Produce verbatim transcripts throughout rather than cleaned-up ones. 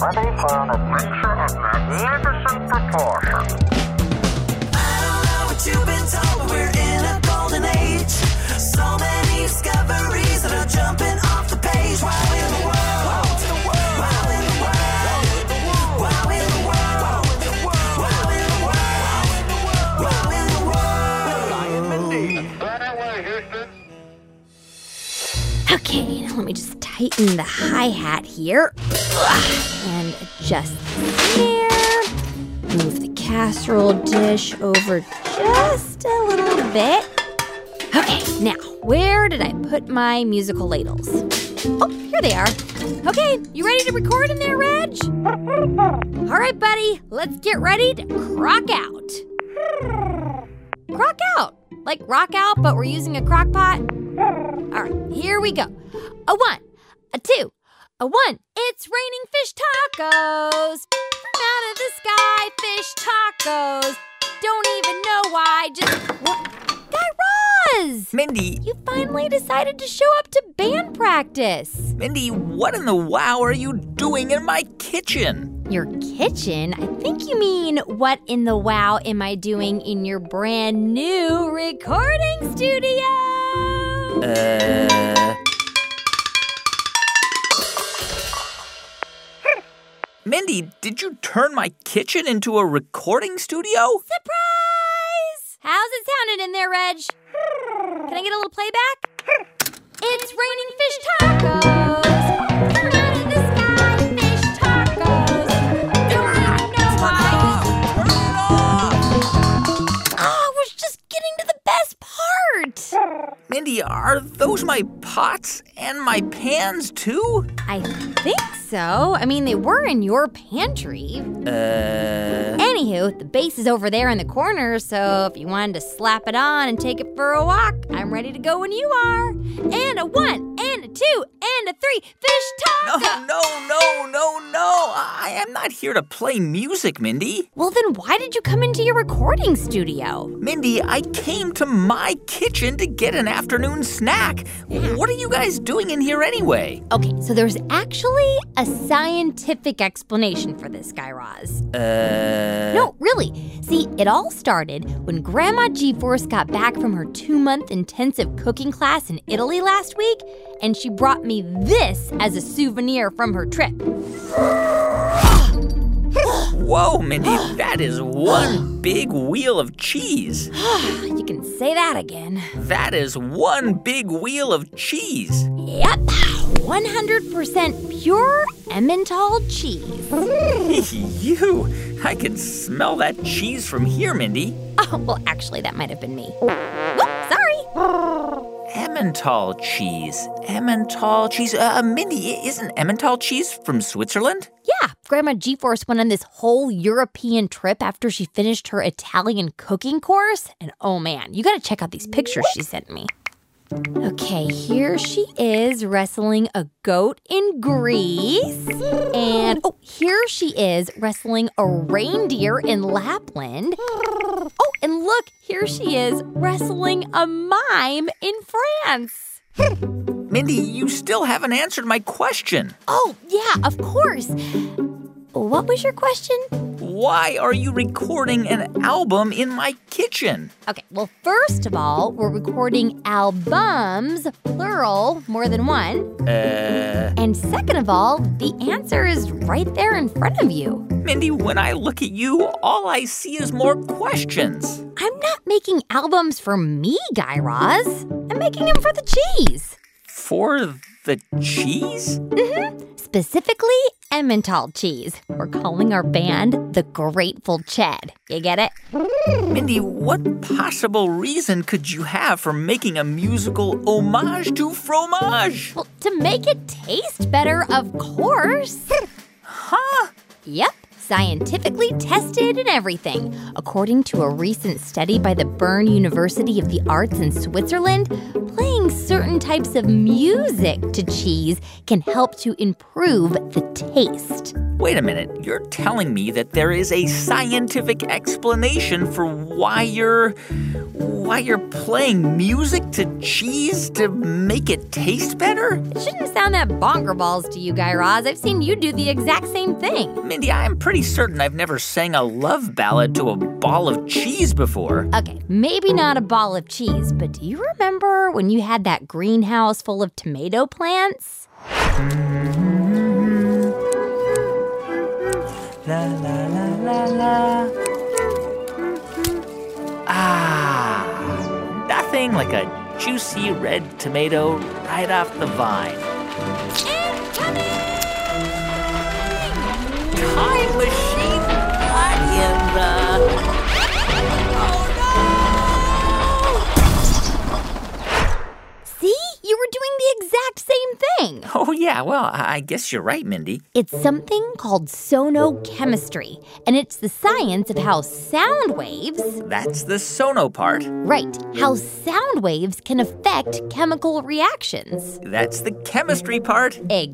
ready for an adventure of magnificent proportions. I don't know what you've been told, but we're in a golden age. So many discoveries that are jumping off the page. Wow in the world. Wow in the world. Wow in the world. Wow in the world. Wow in the world. Wow in the world. Lion Mindy. Right away, Houston. Okay, now let me just tighten the hi-hat here. And adjust the snare. Move the casserole dish over just a little bit. Okay, now, where did I put my musical ladles? Oh, here they are. Okay, you ready to record in there, Reg? All right, buddy, let's get ready to crock out. Crock out? Like rock out, but we're using a crock pot? All right, here we go. A one, a two, a one. It's raining fish tacos. From out of the sky, fish tacos. Don't even know why, just... What? Guy Raz! Mindy. You finally decided to show up to band practice. Mindy, what in the wow are you doing in my kitchen? Your kitchen? I think you mean, what in the wow am I doing in your brand new recording studio? Uh... Mindy, did you turn my kitchen into a recording studio? Surprise! How's it sounding in there, Reg? Can I get a little playback? It's raining fish tacos. Come out of the sky, fish tacos. Don't even know why. Turn it off! Oh, I was just getting to the best part. Mindy, are those my pots and my pans, too? I think so. I mean, they were in your pantry. Uh... Anywho, the bass is over there in the corner, so if you wanted to slap it on and take it for a walk, I'm ready to go when you are. And a one, and a two, and a three, fish No, taco. no, no, no, no. I am not here to play music, Mindy. Well, then why did you come into your recording studio? Mindy, I came to my kitchen to get an afternoon snack. What are you guys doing in here anyway? Okay, so there's actually a scientific explanation for this, Guy Raz. Uh... No, really. See, it all started when Grandma G-Force got back from her two-month intensive cooking class in Italy last week, and she brought me this as a souvenir from her trip. Whoa, Mindy, that is one big wheel of cheese. You can say that again. That is one big wheel of cheese. Yep, one hundred percent pure Emmental cheese. You, I can smell that cheese from here, Mindy. Oh, well, actually, that might have been me. Whoops, sorry. Emmental cheese. Emmental cheese. Uh, Mindy, isn't Emmental cheese from Switzerland? Yeah, Grandma G-Force went on this whole European trip after she finished her Italian cooking course. And oh, man, you got to check out these pictures she sent me. Okay, here she is wrestling a goat in Greece. And, oh, here she is wrestling a reindeer in Lapland. Oh, and look, here she is wrestling a mime in France. Mindy, you still haven't answered my question. Oh, yeah, of course. What was your question? Why are you recording an album in my kitchen? Okay, well, first of all, we're recording albums, plural, more than one. Uh... And second of all, the answer is right there in front of you. Mindy, when I look at you, all I see is more questions. I'm not making albums for me, Guy Raz. I'm making them for the cheese. For the cheese? Mm-hmm. Specifically, Emmental cheese. We're calling our band the Grateful Ched. You get it? Mindy, what possible reason could you have for making a musical homage to fromage? Well, to make it taste better, of course. Huh? Yep. scientifically tested and everything. According to a recent study by the Bern University of the Arts in Switzerland, playing certain types of music to cheese can help to improve the taste. Wait a minute. You're telling me that there is a scientific explanation for why you're why you're playing music to cheese to make it taste better? It shouldn't sound that bonker balls to you, Guy Raz. I've seen you do the exact same thing. Mindy, I'm pretty certain I've never sang a love ballad to a ball of cheese before. Okay, maybe not a ball of cheese, but do you remember when you had that greenhouse full of tomato plants? La, la, la, la, la. Ah, nothing like a juicy red tomato right off the vine. Incoming! Time machine not in the... See? You were doing the exact same thing. Oh, yeah, well, I guess you're right, Mindy. It's something called sonochemistry, and it's the science of how sound waves... That's the sono part. Right, how sound waves can affect chemical reactions. That's the chemistry part.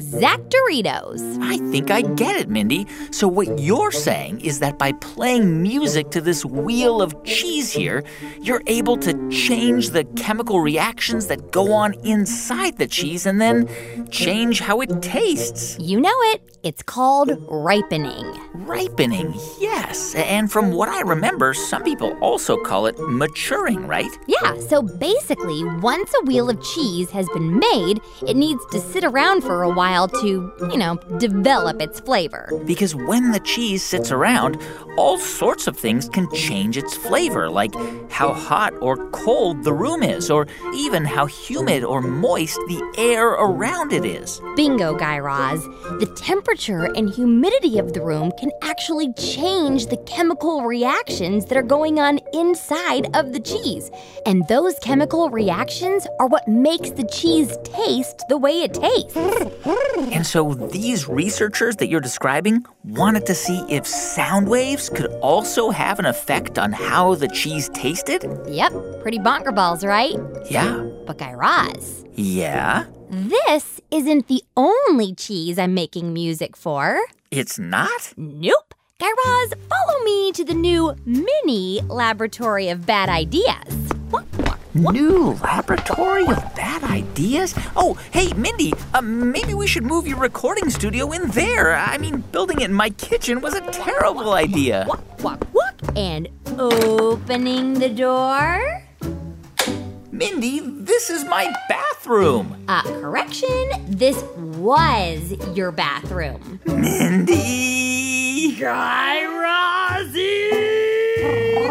Exactoritos. I think I get it, Mindy. So what you're saying is that by playing music to this wheel of cheese here, you're able to change the chemical reactions that go on inside the cheese and then change how it tastes. You know it. It's called ripening. Ripening, yes. And from what I remember, some people also call it maturing, right? Yeah, so basically, once a wheel of cheese has been made, it needs to sit around for a while to, you know, develop its flavor. Because when the cheese sits around, all sorts of things can change its flavor, like how hot or cold the room is, or even how humid or moist the air around it is. Bingo, Guy Raz. The temperature and humidity of the room can actually change the chemical reactions that are going on inside of the cheese. And those chemical reactions are what makes the cheese taste the way it tastes. And so these researchers that you're describing wanted to see if sound waves could also have an effect on how the cheese tasted? Yep, pretty bonker balls, right? Yeah. But Guy Raz, Yeah? this isn't the only cheese I'm making music for. It's not? Nope. Guy Raz, follow me to the new mini laboratory of bad ideas. What, what, what? New laboratory of bad ideas? Oh, hey, Mindy, uh, maybe we should move your recording studio in there. I mean, building it in my kitchen was a terrible idea. Walk, walk, walk. And opening the door. Mindy, this is my bathroom. Uh, correction, this was your bathroom. Mindy! Guy Razzie!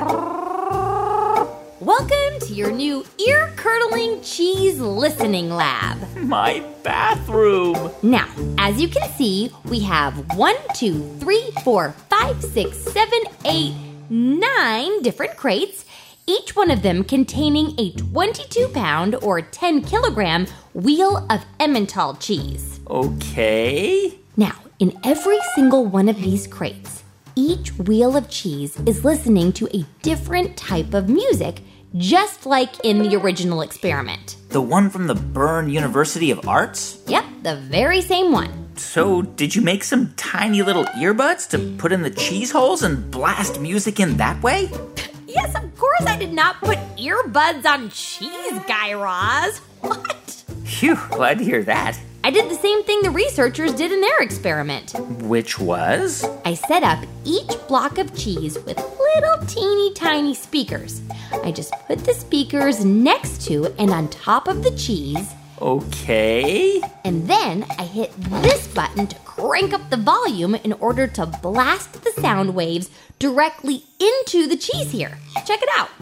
Welcome to your new ear-curdling cheese listening lab. My bathroom. Now, as you can see, we have one, two, three, four, five, six, seven, eight, nine different crates, each one of them containing a twenty-two pound or ten kilogram wheel of Emmental cheese. Okay. Now, in every single one of these crates, each wheel of cheese is listening to a different type of music, just like in the original experiment. The one from the Bern University of Arts? Yep, the very same one. So, did you make some tiny little earbuds to put in the cheese holes and blast music in that way? Yes, of course I did not put earbuds on cheese, Guy Raz. What? Phew, glad to hear that. I did the same thing the researchers did in their experiment. Which was? I set up each block of cheese with little teeny tiny speakers. I just put the speakers next to and on top of the cheese. Okay. And then I hit this button to crank up the volume in order to blast the sound waves directly into the cheese here. Check it out.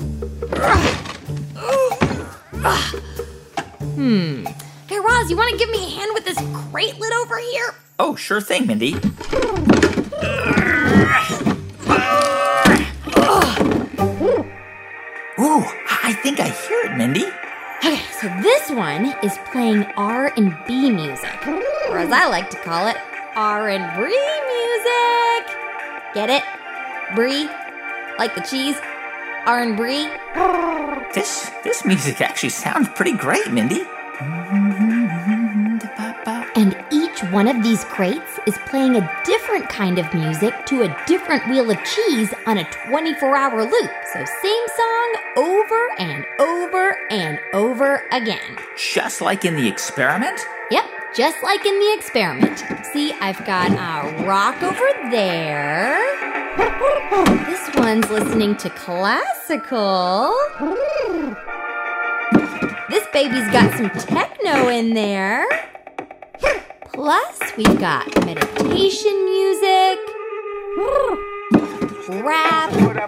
Hmm. Hey, Roz, you want to give me a hand with this crate lid over here? Oh, sure thing, Mindy. Ooh, I think I hear it, Mindy. Okay, so this one is playing R and B music, or as I like to call it, R and B music. Get it? Brie? Like the cheese? R and Brie? This, this music actually sounds pretty great, Mindy. And each one of these crates is playing a different kind of music to a different wheel of cheese on a twenty-four hour loop. So same song over and over and over again. Just like in the experiment? Yep, just like in the experiment. See, I've got a rock over there. This one's listening to classical. This baby's got some techno in there. Plus, we've got meditation music, rap,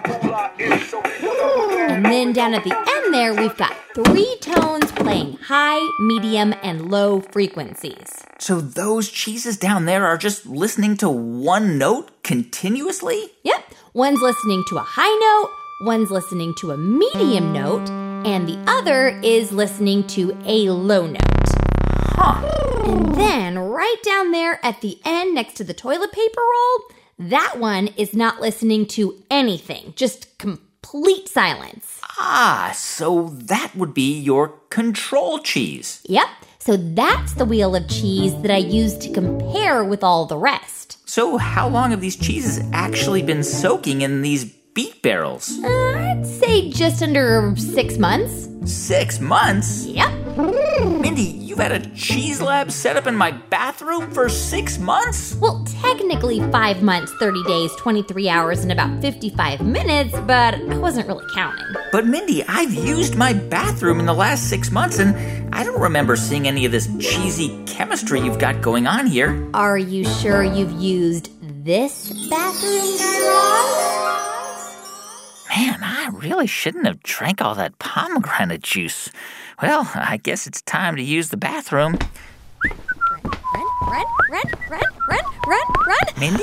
and then down at the end there, we've got three tones playing high, medium, and low frequencies. So those cheeses down there are just listening to one note continuously? Yep. One's listening to a high note, one's listening to a medium note, and the other is listening to a low note. Huh. And then right down there at the end next to the toilet paper roll, that one is not listening to anything, just complete silence. Ah, so that would be your control cheese. Yep. So that's the wheel of cheese that I use to compare with all the rest. So how long have these cheeses actually been soaking in these beet barrels? Uh, I'd say just under six months. Six months? Yep. Mindy, you've had a cheese lab set up in my bathroom for six months? Well, technically five months, thirty days, twenty-three hours, and about fifty-five minutes, but I wasn't really counting. But Mindy, I've used my bathroom in the last six months, and I don't remember seeing any of this cheesy chemistry you've got going on here. Are you sure you've used this bathroom, Guy Raz? Man, I really shouldn't have drank all that pomegranate juice. Well, I guess it's time to use the bathroom. Run, run, run, run, run, run, run. Mindy?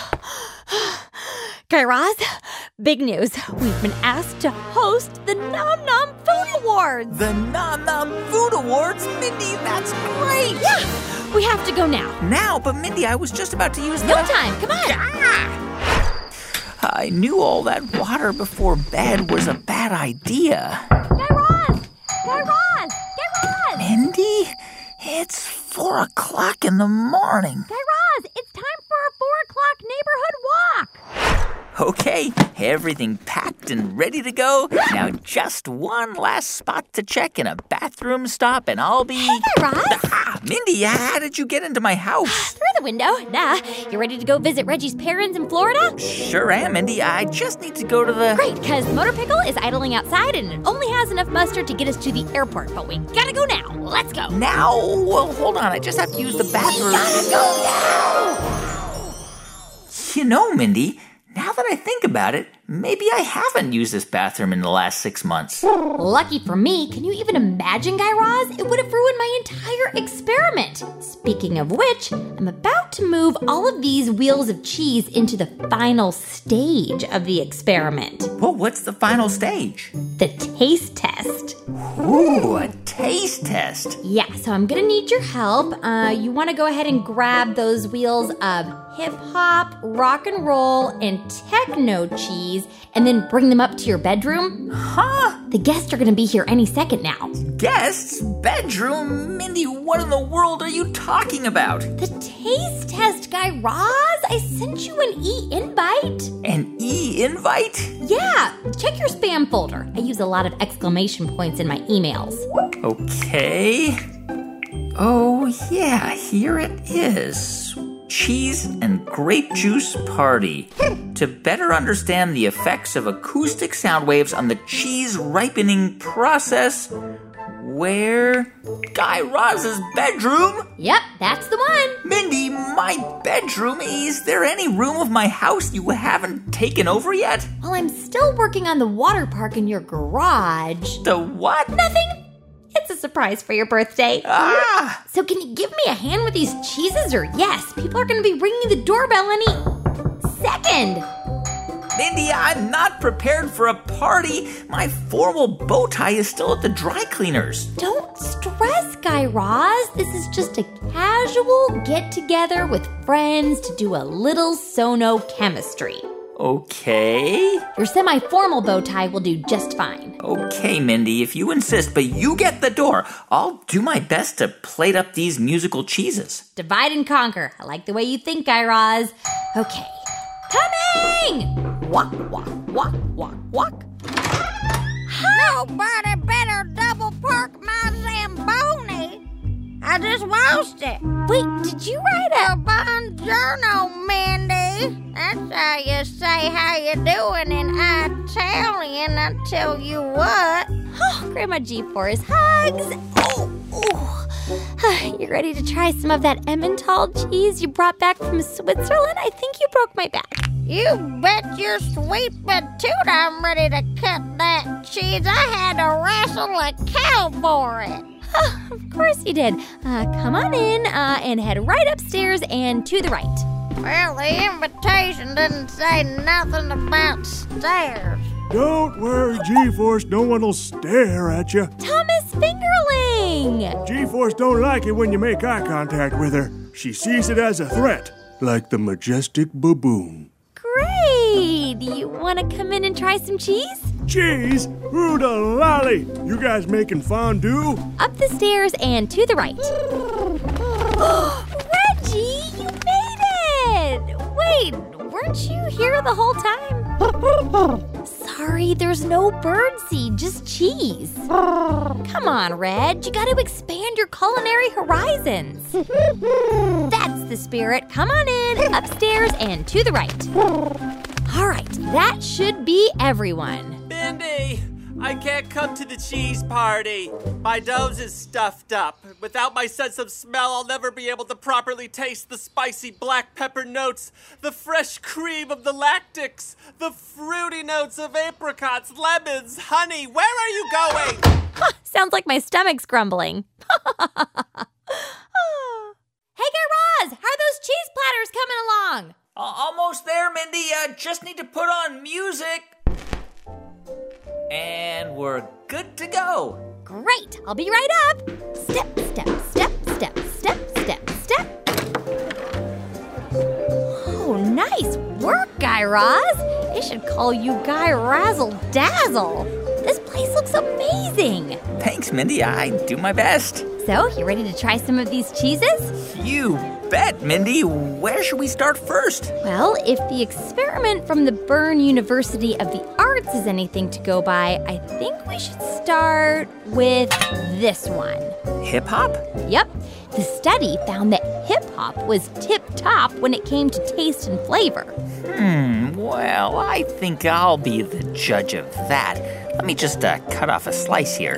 Guy Raz, big news. We've been asked to host the Nom Nom Food Awards. The Nom Nom Food Awards? Mindy, that's great! Yeah, we have to go now. Now? But Mindy, I was just about to use the... No time, come on. Ah! I knew all that water before bed was a bad idea. Guy Raz! Guy Raz! Guy Raz! Mindy, it's four o'clock in the morning. Guy Raz, it's time for a four o'clock neighborhood walk. Okay, everything packed and ready to go. Now just one last spot to check and a bathroom stop, and I'll be... Hey, Guy Raz! Ah, Mindy, how did you get into my house? Through the window. Nah, you ready to go visit Reggie's parents in Florida? Sure am, Mindy. I just need to go to the... Great, because Motor Pickle is idling outside and it only has enough mustard to get us to the airport. But we gotta go now. Let's go. Now? Well, hold on. I just have to use the bathroom. Gotta go now. You know, Mindy, now that I think about it, maybe I haven't used this bathroom in the last six months. Lucky for me, can you even imagine, Guy Raz? It would have ruined my entire experiment. Speaking of which, I'm about to move all of these wheels of cheese into the final stage of the experiment. Well, what's the final stage? The taste test. Ooh, a taste test. Yeah, so I'm gonna need your help. Uh, you wanna go ahead and grab those wheels of hip-hop, rock and roll, and techno cheese, and then bring them up to your bedroom? Huh? The guests are gonna be here any second now. Guests? Bedroom? Mindy, what in the world are you talking about? The taste test, Guy Raz. I sent you an e-invite. An e-invite? Yeah, check your spam folder. I use a lot of exclamation points in my emails. Okay. Oh, yeah, here it is. Cheese and grape juice party. To better understand the effects of acoustic sound waves on the cheese ripening process, where Guy Raz's bedroom? Yep, that's the one. Mindy, my bedroom? Is there any room of my house you haven't taken over yet? Well, I'm still working on the water park in your garage. The what? Nothing. It's a surprise for your birthday. Ah! So can you give me a hand with these cheeses, or yes, people are going to be ringing the doorbell any second. Mindy, I'm not prepared for a party. My formal bow tie is still at the dry cleaners. Don't stress, Guy Raz. This is just a casual get-together with friends to do a little sono chemistry. Okay. Your semi-formal bow tie will do just fine. Okay, Mindy, if you insist, but you get the door. I'll do my best to plate up these musical cheeses. Divide and conquer. I like the way you think, Guy Raz. Okay. Coming! Walk, walk, walk, walk, walk. Nobody better double park my Zamboni. I just washed it. Wait, did you write a buongiorno, Mindy? That's how you say how you doing in Italian. I tell you what. Oh, Grandma G-Force, hugs. Oh, oh. You ready to try some of that Emmental cheese you brought back from Switzerland? I think you broke my back. You bet your sweet patoot I'm ready to cut that cheese. I had to wrestle a cow for it. Oh, of course you did. Uh, come on in uh, and head right upstairs and to the right. Well, the invitation didn't say nothing about stairs. Don't worry, G-Force. No one will stare at you. Thomas Fingerling! G-Force don't like it when you make eye contact with her. She sees it as a threat, like the majestic baboon. Great! You want to come in and try some cheese? Cheese? Rooda lolly! You guys making fondue? Up the stairs and to the right. Reggie, you made it! Wait, weren't you here the whole time? Sorry, there's no birdseed, just cheese. Come on, Reg, you got to expand your culinary horizons. That's the spirit. Come on in, upstairs and to the right. All right, that should be everyone. Mindy, I can't come to the cheese party. My nose is stuffed up. Without my sense of smell, I'll never be able to properly taste the spicy black pepper notes, the fresh cream of the lactics, the fruity notes of apricots, lemons, honey. Where are you going? Sounds like my stomach's grumbling. Hey, Guy Raz, how are those cheese platters coming along? Uh, almost there, Mindy. Uh, just need to put on music. And we're good to go. Great. I'll be right up. Step, step, step, step, step, step, step. Oh, nice work, Guy Raz. They should call you Guy Razzle Dazzle. This place looks amazing. Thanks, Mindy. I do my best. So, you ready to try some of these cheeses? You bet, Mindy. Where should we start first? Well, if the experiment from the Bern University of the Arts is anything to go by, I think we should start with this one. Hip-hop? Yep. The study found that hip-hop was tip-top when it came to taste and flavor. Hmm, well, I think I'll be the judge of that. Let me just uh, cut off a slice here.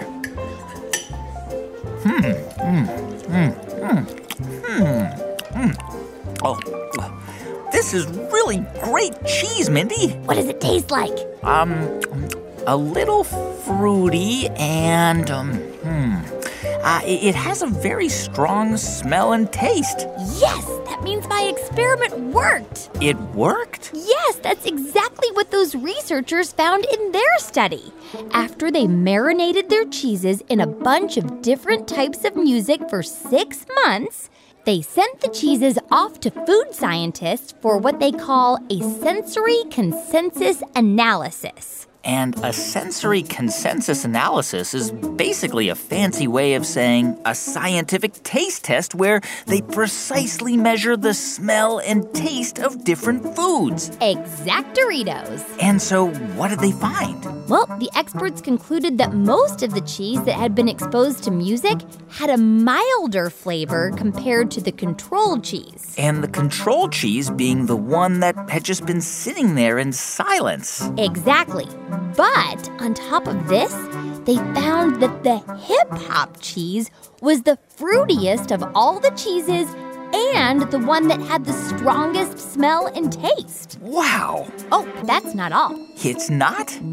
Hmm, hmm, hmm, hmm, hmm, hmm. Oh, this is really great cheese, Mindy. What does it taste like? Um, a little fruity and, um, hmm. Uh, it has a very strong smell and taste. Yes, that means my experiment worked. It worked? Yes, that's exactly what those researchers found in their study. After they marinated their cheeses in a bunch of different types of music for six months, they sent the cheeses off to food scientists for what they call a sensory consensus analysis. And a sensory consensus analysis is basically a fancy way of saying a scientific taste test where they precisely measure the smell and taste of different foods. Exact-oritos. And so what did they find? Well, the experts concluded that most of the cheese that had been exposed to music had a milder flavor compared to the control cheese. And the control cheese being the one that had just been sitting there in silence. Exactly. But on top of this, they found that the hip-hop cheese was the fruitiest of all the cheeses and the one that had the strongest smell and taste. Wow. Oh, but that's not all. It's not? Nope.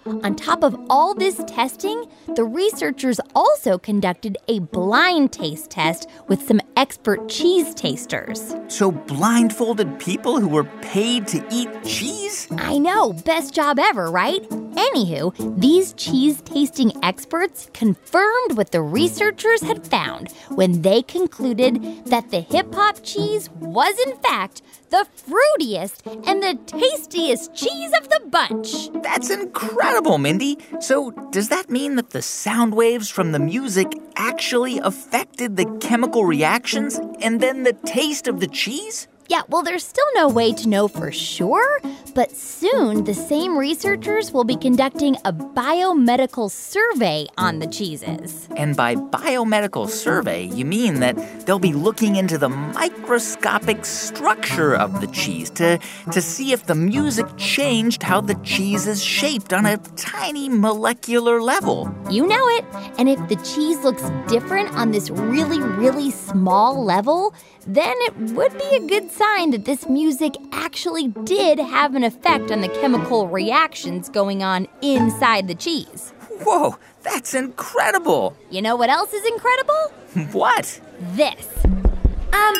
On top of all this testing, the researchers also conducted a blind taste test with some expert cheese tasters. So blindfolded people who were paid to eat cheese? I know, best job ever, right? Anywho, these cheese-tasting experts confirmed what the researchers had found when they concluded that the hip-hop cheese was, in fact, the fruitiest and the tastiest cheese of the bunch. That's incredible, Mindy. So does that mean that the sound waves from the music actually affected the chemical reactions and then the taste of the cheese? Yeah, well, there's still no way to know for sure, but soon the same researchers will be conducting a biomedical survey on the cheeses. And by biomedical survey, you mean that they'll be looking into the microscopic structure of the cheese to, to see if the music changed how the cheese is shaped on a tiny molecular level. You know it. And if the cheese looks different on this really, really small level, then it would be a good sign that this music actually did have an effect on the chemical reactions going on inside the cheese. Whoa, that's incredible. You know what else is incredible? What? This. Um,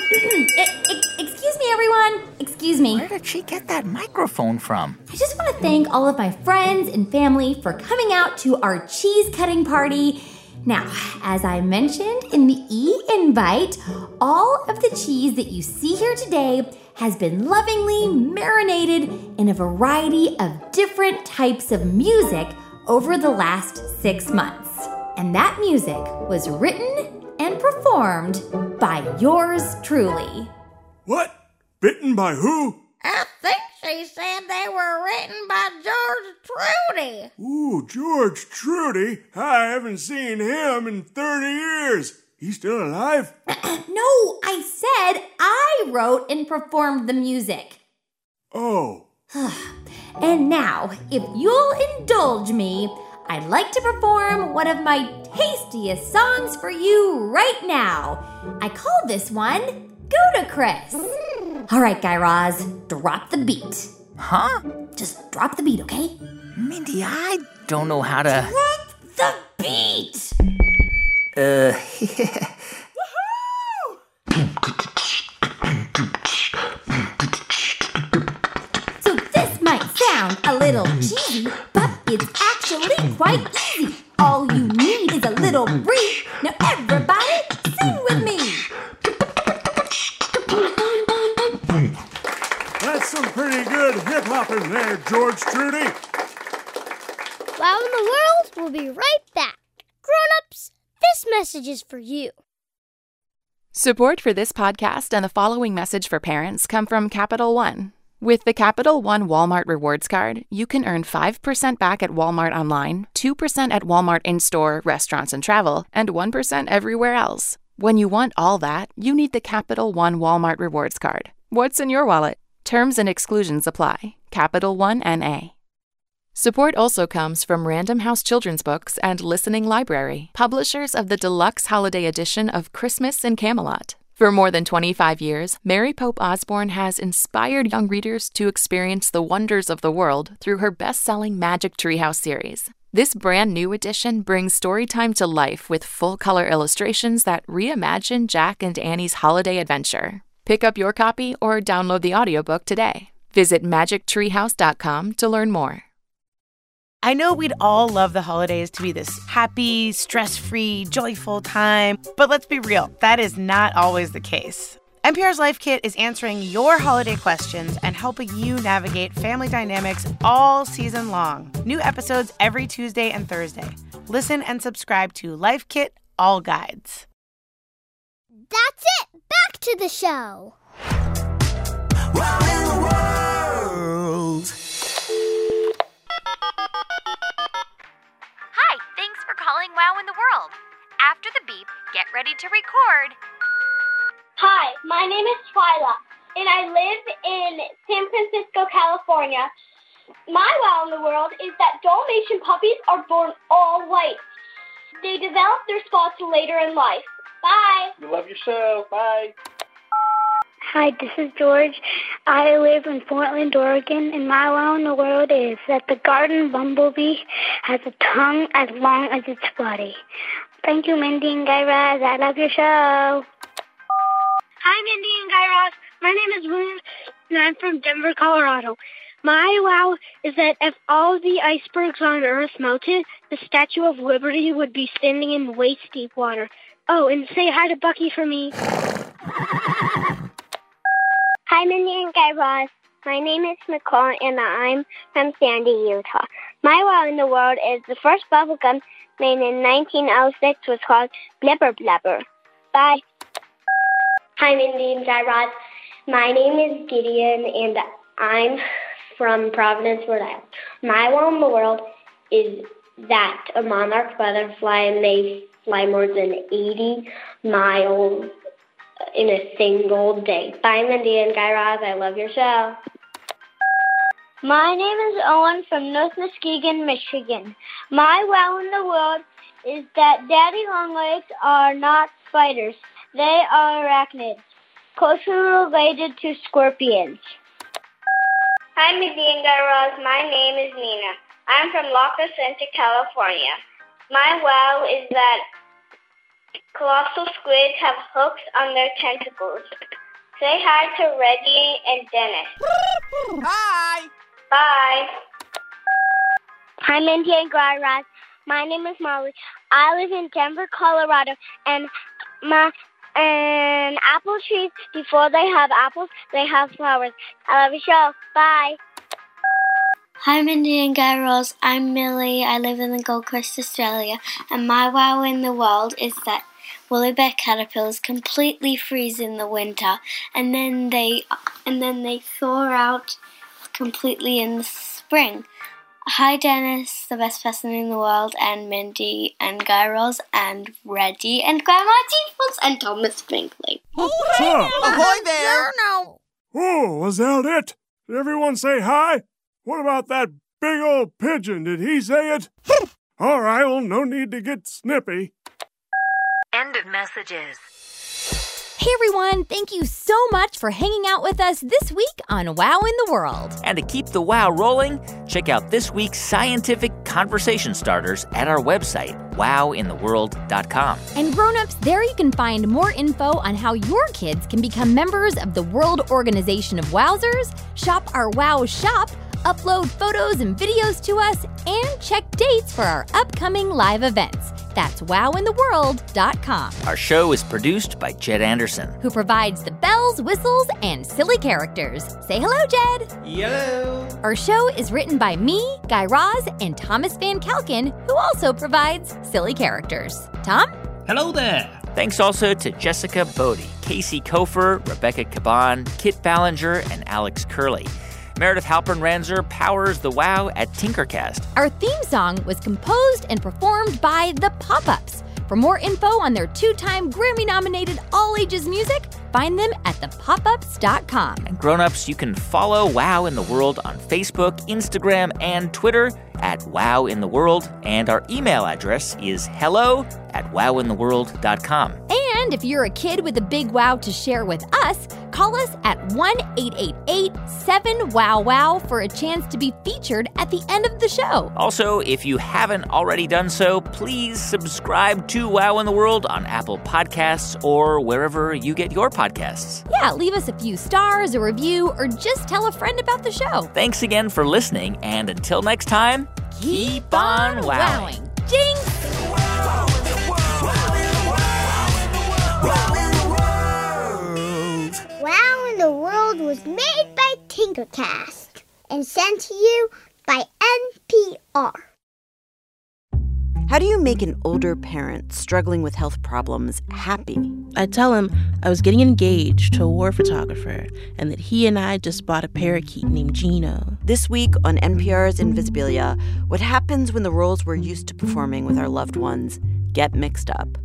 excuse me, everyone. Excuse me. Where did she get that microphone from? I just want to thank all of my friends and family for coming out to our cheese cutting party. Now, as I mentioned in the e-invite, all of the cheese that you see here today has been lovingly marinated in a variety of different types of music over the last six months. And that music was written and performed by yours truly. What? Bitten by who? I think she said they were written by George Trudy. Ooh, George Trudy. I haven't seen him in thirty years. He's still alive? No, I said I wrote and performed the music. Oh. And now, if you'll indulge me, I'd like to perform one of my tastiest songs for you right now. I call this one Gouda-Chris. All right, Guy Raz, drop the beat. Huh? Just drop the beat, okay? Mindy, I don't know how to... Drop the beat! Uh... So this might sound a little cheesy, but it's actually quite easy. All you need is a little breathe. Now everybody, sing with me. That's some pretty good hip-hop in there, George Trudy. Wow in the World will be right back. Grown-ups, this message is for you. Support for this podcast and the following message for parents come from Capital One. With the Capital One Walmart Rewards Card, you can earn five percent back at Walmart online, two percent at Walmart in-store, restaurants, and travel, and one percent everywhere else. When you want all that, you need the Capital One Walmart Rewards Card. What's in your wallet? Terms and exclusions apply. Capital One N A. Support also comes from Random House Children's Books and Listening Library, publishers of the deluxe holiday edition of Christmas in Camelot. For more than twenty-five years, Mary Pope Osborne has inspired young readers to experience the wonders of the world through her best-selling Magic Treehouse series. This brand new edition brings storytime to life with full-color illustrations that reimagine Jack and Annie's holiday adventure. Pick up your copy or download the audiobook today. Visit magic treehouse dot com to learn more. I know we'd all love the holidays to be this happy, stress-free, joyful time, but let's be real, that is not always the case. N P R's Life Kit is answering your holiday questions and helping you navigate family dynamics all season long. New episodes every Tuesday and Thursday. Listen and subscribe to Life Kit All Guides. That's it! Back to the show! Wow in the world. Hi, thanks for calling Wow in the World. After the beep, get ready to record. Hi, my name is Twyla, and I live in San Francisco, California. My wow in the world is that Dalmatian puppies are born all white. They develop their spots later in life. Bye. We love your show. Bye. Hi, this is George. I live in Portland, Oregon, and my wow in the world is that the garden bumblebee has a tongue as long as its body. Thank you, Mindy and Guy Raz. I love your show. Hi, Mindy and Guy Raz. My name is William, and I'm from Denver, Colorado. My wow is that if all the icebergs on Earth melted, the Statue of Liberty would be standing in waist-deep water. Oh, and say hi to Bucky for me. Hi, Mindy and Guy Raz. My name is Nicole, and I'm from Sandy, Utah. My wow in the world is the first bubblegum made in nineteen oh six was called Blibber Blabber. Bye. Hi, Mindy and Guy Raz. My name is Gideon, and I'm from Providence, Rhode Island. My wow in the world is that a monarch butterfly may fly more than eighty miles in a single day. Bye, Mindy and Guy Raz. I love your show. My name is Owen from North Muskegon, Michigan. My wow in the world is that daddy longlegs are not spiders. They are arachnids, closely related to scorpions. Hi, Mindy and Guy Raz. My name is Nina. I'm from La Crescenta, California. My wow is that colossal squids have hooks on their tentacles. Say hi to Reggie and Dennis. Hi! Bye. Hi, Mindy and Guy Raz. My name is Molly. I live in Denver, Colorado, and my and apple trees, before they have apples, they have flowers. I love your show. Bye. Hi, Mindy and Guy Raz. I'm Millie. I live in the Gold Coast, Australia, and my wow in the world is that woolly bear caterpillars completely freeze in the winter, and then they and then they thaw out completely in the spring. Hi, Dennis, the best person in the world, and Mindy and Guy Raz, and Reggie and Grandma Jeepers, and Thomas Finkley. What's up? Ahoy there! No. Oh, was that it? Did everyone say hi? What about that big old pigeon? Did he say it? All right, well, no need to get snippy. End of messages. Hey everyone, thank you so much for hanging out with us this week on Wow in the World. And to keep the wow rolling, check out this week's scientific conversation starters at our website, wow in the world dot com. And grown-ups, there you can find more info on how your kids can become members of the World Organization of Wowzers, shop our Wow shop, upload photos and videos to us, and check dates for our upcoming live events. That's wow in the world dot com. Our show is produced by Jed Anderson, who provides the bells, whistles, and silly characters. Say hello, Jed. Hello. Our show is written by me, Guy Raz, and Thomas Van Kalken, who also provides silly characters. Tom? Hello there. Thanks also to Jessica Bodie, Casey Kofer, Rebecca Caban, Kit Ballinger, and Alex Curley. Meredith Halpern-Ranzer powers the Wow at Tinkercast. Our theme song was composed and performed by The Pop-Ups. For more info on their two-time Grammy-nominated all-ages music, find them at the pop ups dot com. And grown-ups, you can follow Wow in the World on Facebook, Instagram, and Twitter at Wow in the World. And our email address is hello at wow in the world dot com. And if you're a kid with a big wow to share with us, call us at one eight eight eight seven wow wow for a chance to be featured at the end of the show. Also, if you haven't already done so, please subscribe to Wow in the World on Apple Podcasts or wherever you get your podcasts. Yeah, leave us a few stars, a review, or just tell a friend about the show. Thanks again for listening, and until next time, keep, keep on wowing. wowing. Jinx! Wow in the World was made by Tinkercast and sent to you by N P R. How do you make an older parent struggling with health problems happy? I tell him I was getting engaged to a war photographer and that he and I just bought a parakeet named Gino. This week on N P R's Invisibilia, what happens when the roles we're used to performing with our loved ones get mixed up.